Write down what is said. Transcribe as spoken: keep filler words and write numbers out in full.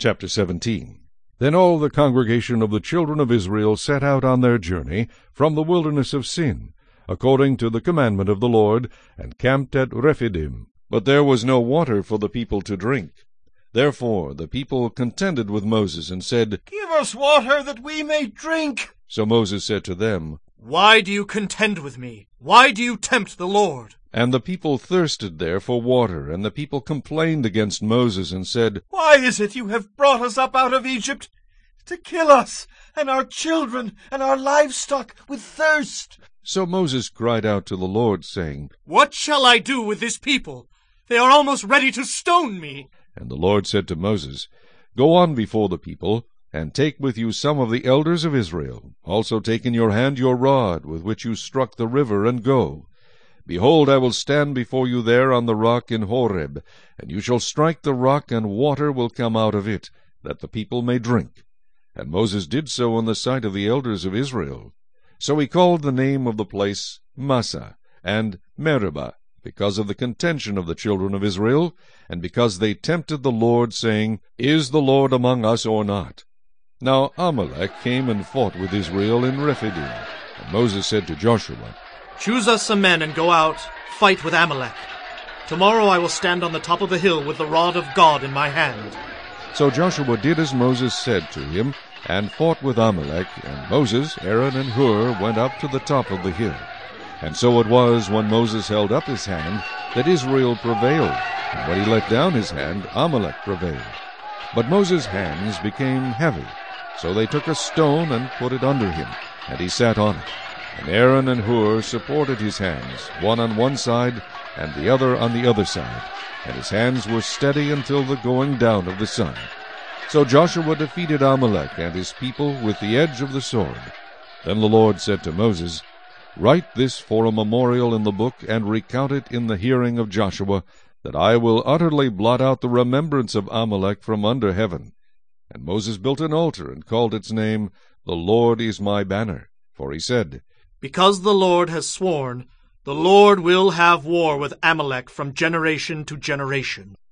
Chapter seventeen. Then all the congregation of the children of Israel set out on their journey from the wilderness of Sin, according to the commandment of the Lord, and camped at Rephidim. But there was no water for the people to drink. Therefore the people contended with Moses, and said, Give us water that we may drink. So Moses said to them, Why do you contend with me? Why do you tempt the Lord? And the people thirsted there for water, and the people complained against Moses, and said, Why is it you have brought us up out of Egypt to kill us, and our children, and our livestock with thirst? So Moses cried out to the Lord, saying, What shall I do with this people? They are almost ready to stone me. And the Lord said to Moses, Go on before the people, and take with you some of the elders of Israel. Also take in your hand your rod, with which you struck the river, and go. Behold, I will stand before you there on the rock in Horeb, and you shall strike the rock, and water will come out of it, that the people may drink. And Moses did so in the sight of the elders of Israel. So he called the name of the place Massah, and Meribah, because of the contention of the children of Israel, and because they tempted the Lord, saying, Is the Lord among us or not? Now Amalek came and fought with Israel in Rephidim. And Moses said to Joshua, Choose us some men and go out, fight with Amalek. Tomorrow I will stand on the top of the hill with the rod of God in my hand. So Joshua did as Moses said to him, and fought with Amalek, and Moses, Aaron, and Hur went up to the top of the hill. And so it was, when Moses held up his hand, that Israel prevailed, and when he let down his hand, Amalek prevailed. But Moses' hands became heavy, so they took a stone and put it under him, and he sat on it. And Aaron and Hur supported his hands, one on one side, and the other on the other side, and his hands were steady until the going down of the sun. So Joshua defeated Amalek and his people with the edge of the sword. Then the Lord said to Moses, Write this for a memorial in the book, and recount it in the hearing of Joshua, that I will utterly blot out the remembrance of Amalek from under heaven. And Moses built an altar, and called its name, The Lord is my banner. For he said, Because the Lord has sworn, the Lord will have war with Amalek from generation to generation.